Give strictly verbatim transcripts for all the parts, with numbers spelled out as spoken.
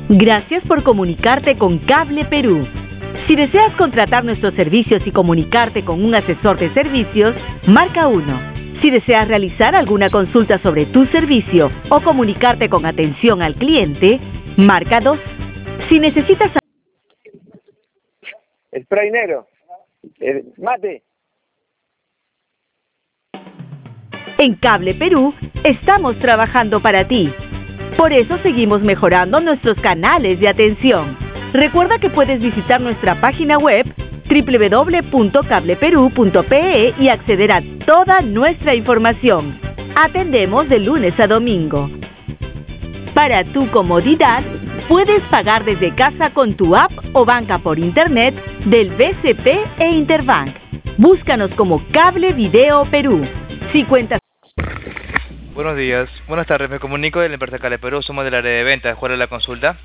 Gracias por comunicarte con Cable Perú. Si deseas contratar nuestros servicios y comunicarte con un asesor de servicios, marca uno. Si deseas realizar alguna consulta sobre tu servicio o comunicarte con atención al cliente, marca dos. Si necesitas... Spray negro. Eh, mate. En Cable Perú estamos trabajando para ti. Por eso seguimos mejorando nuestros canales de atención. Recuerda que puedes visitar nuestra página web doble u doble u doble u punto cable perú punto pe e y acceder a toda nuestra información. Atendemos de lunes a domingo. Para tu comodidad, puedes pagar desde casa con tu app o banca por internet del B C P e Interbank. Búscanos como Cable Video Perú. Si cuentas... Buenos días, buenas tardes, me comunico de la empresa Cable Perú, somos del área de ventas. ¿Cuál es la consulta?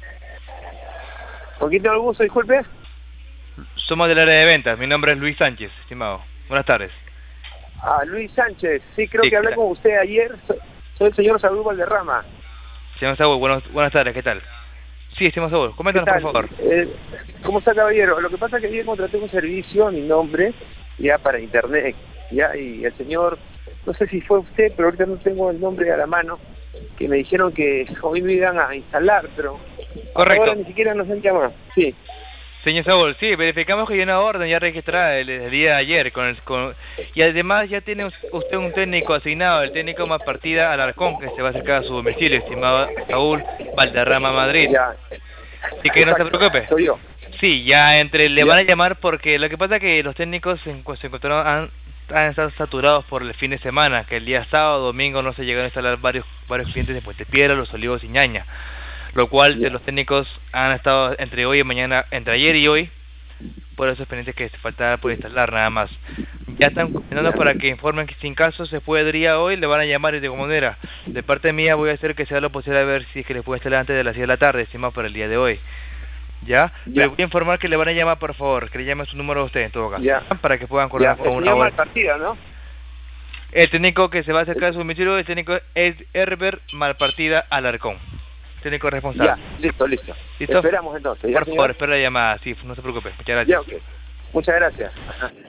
¿Con quién tengo el gusto, disculpe? Somos del área de ventas, mi nombre es Luis Sánchez, estimado. Buenas tardes. Ah, Luis Sánchez, sí, creo Sí, que hablé claro. con usted ayer, soy, soy el señor Saúl Valderrama. Señor Saúl, buenos, buenas tardes, ¿qué tal? Sí, estimado Saúl, coméntanos ¿Qué tal? por favor. Eh, ¿Cómo está, caballero? Lo que pasa es que ayer contraté un servicio a mi nombre, ya para internet, ya, y el señor, no sé si fue usted, pero ahorita no tengo el nombre a la mano, que me dijeron que hoy me iban a instalar, pero Correcto. ahora ni siquiera nos han llamado. Sí. Señor Saúl, sí, verificamos que hay una orden ya registrada el, el día de ayer, con el, con, y además ya tiene usted un técnico asignado, el técnico más partida Alarcón, que se va a acercar a su domicilio, estimado Saúl Valderrama, Madrid. Ya. Así que no se preocupe. Soy yo. Sí, ya entre le Ya. van a llamar porque lo que pasa es que los técnicos se, encu- se encontraron, han, han estado saturados por el fin de semana, que el día sábado, domingo no se llegaron a instalar varios varios clientes de Puente Piedra, Los Olivos y Ñaña, lo cual de los técnicos han estado entre hoy y mañana, entre ayer y hoy, por esos pendientes que se falta por instalar nada más. Ya están comentando para que informen que si en caso se podría hoy, le van a llamar y de alguna manera. De parte mía voy a hacer que sea lo posible a ver si es que les puede instalar antes de las seis de la tarde, estimado, para el día de hoy. ¿Ya? Ya. Pero voy a informar que le van a llamar, por favor, que le llame su número a usted en todo caso, Ya. para que puedan Ya, coordinar el con una señor hora. Malpartida, ¿no? El técnico que se va a acercar a su domicilio, el técnico es Herbert Malpartida Alarcón, técnico responsable. Ya, listo, listo. ¿Listo? Esperamos entonces. ¿ya, Por señor? favor, espera la llamada, sí, no se preocupe. Muchas gracias. Ya, ok. Muchas gracias. Ajá.